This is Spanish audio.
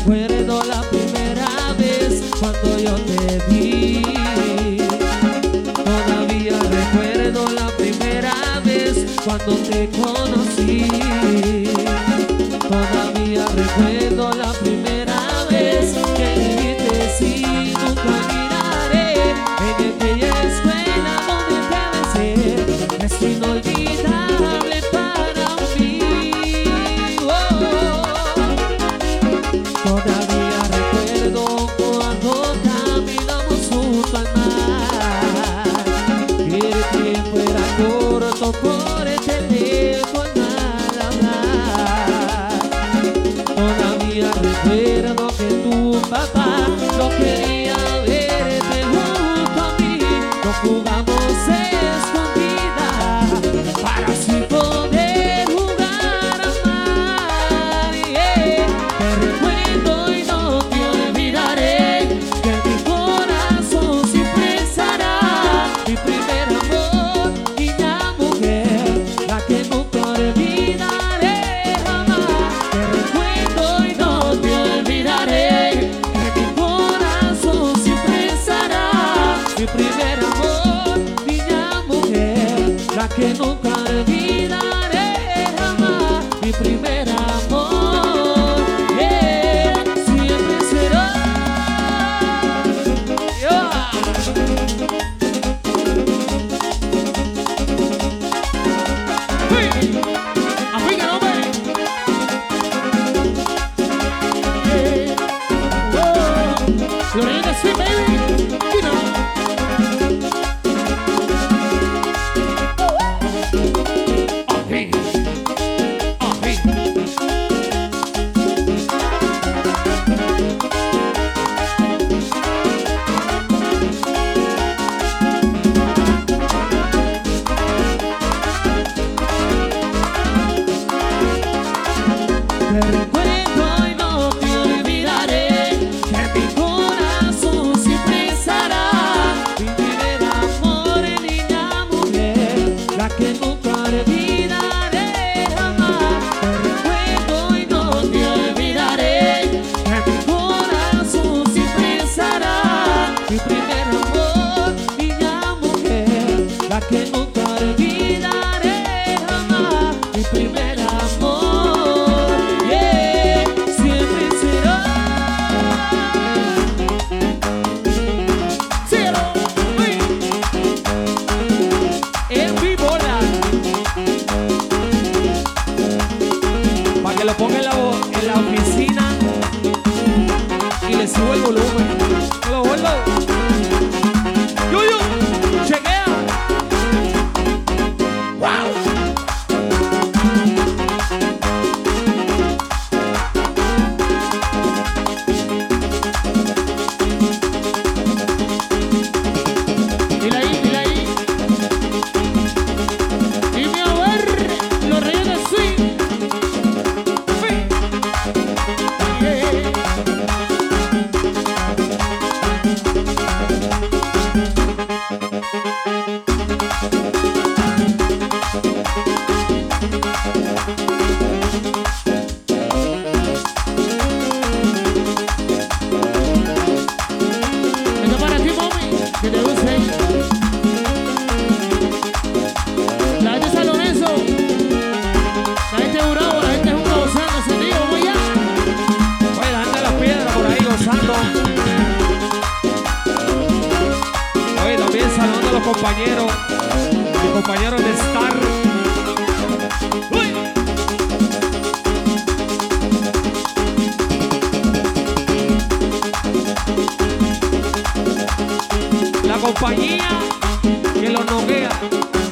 recuerdo la primera vez cuando yo te vi. Todavía recuerdo la primera vez cuando te conocí. Todavía recuerdo la primera vez que dijiste sí, nunca olvidaré. En aquella escuela donde te besé, es inolvidable para mí. Todavía recuerdo cuando caminamos junto al mar. El tiempo era corto por el teléfono al hablar. Todavía recuerdo que tu papá no quería verte junto a mí. Nos jugamos escondida para así poder jugar a amar. Te recuerdo y no te olvidaré, que mi corazón siempre estará. Mi primer amor, niña mujer, la que nunca olvidaré jamás. Te recuerdo y no te olvidaré, que mi corazón siempre estará. Mi primer amor, niña mujer, la que nunca olvidaré jamás. Mi primer amor, siempre será. Lorena, sweet baby, you know. Okay. Te recuerdo y no te olvidaré, que mi corazón siempre estará. Mi primer amor, niña mujer, la que nunca olvidaré jamás. Te recuerdo y no te olvidaré, que mi corazón siempre estará. Mi primer amor, niña mujer, la que nunca olvidaré jamás. Mi primer amor, siempre será. Cielo, en vivo, para que lo ponga en la oficina y le subo el volumen. Lo vuelvo. Yuyu, chequea. Wow. Dile ahí. Y mi amor, los reyes de swing. Esto para ti, mami, que te guste. La gente de San Lorenzo, la gente de Urabo, la gente de Junco gozando ese tío, vamos allá. Oye, la gente de Las Piedras por ahí gozando. Oye, también saludando a los compañeros, mis compañeros de Star. Uy. La compañía que los noquea.